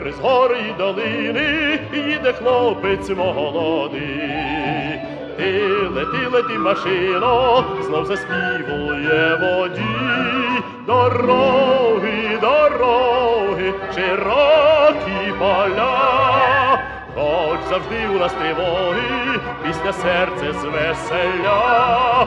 Через гори й долини їде хлопець молодий. Ти лети, лети, машино, знов заспівує водій. Дороги, дороги, широкі поля, хоч завжди у нас тривоги, пісня серце звеселя.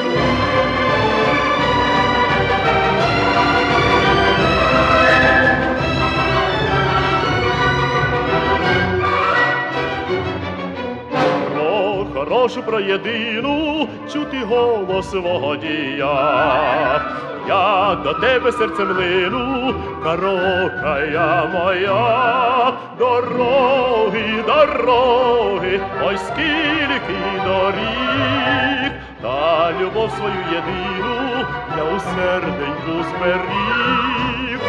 Хорошу про єдину чути голос водія. Я до тебе серцем лину, карокая моя. Дороги, дороги, ой скільки доріг, та любов свою єдину я у серденьку зберіг.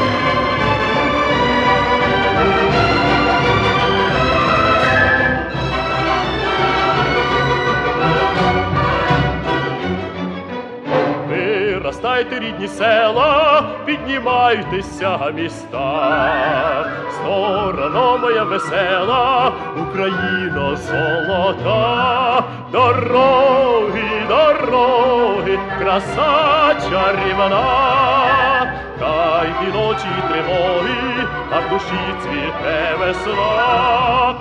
Виростайте, рідні села, піднімайтеся міста. Сторона моя весела, Україно золота. Дороги, дороги, краса чарівна, та й ті ночі й тривоги, а в душі цвіте весна.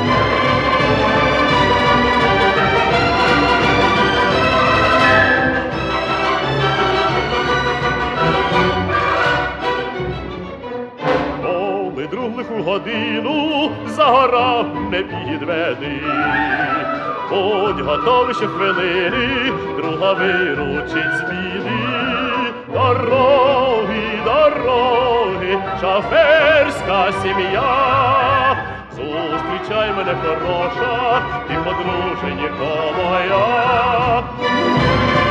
Друг лиху годину за горам не підведи. Будь готовий щохвилини, друга виручить з біди. Дороги, дороги, шоферська сім'я, зустрічай мене хороша, ти подруженько моя.